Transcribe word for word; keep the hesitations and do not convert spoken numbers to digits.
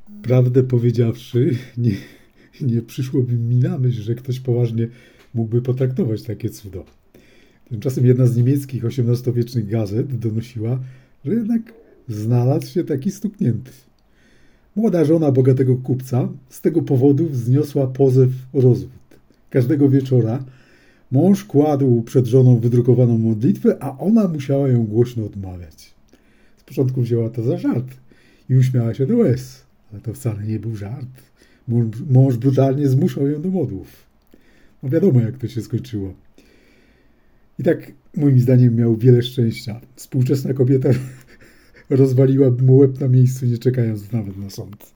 Prawdę powiedziawszy, nie, nie przyszłoby mi na myśl, że ktoś poważnie mógłby potraktować takie cudo. Tymczasem jedna z niemieckich osiemnastowiecznych gazet donosiła, że jednak znalazł się taki stuknięty. Młoda żona bogatego kupca z tego powodu wzniosła pozew o rozwód. Każdego wieczora mąż kładł przed żoną wydrukowaną modlitwę, a ona musiała ją głośno odmawiać. Z początku wzięła to za żart i uśmiała się do łez, ale to wcale nie był żart. Mąż, mąż brutalnie zmuszał ją do modłów. No wiadomo, jak to się skończyło. I tak, moim zdaniem, miał wiele szczęścia. Współczesna kobieta rozwaliłaby mu łeb na miejscu, nie czekając nawet na sąd.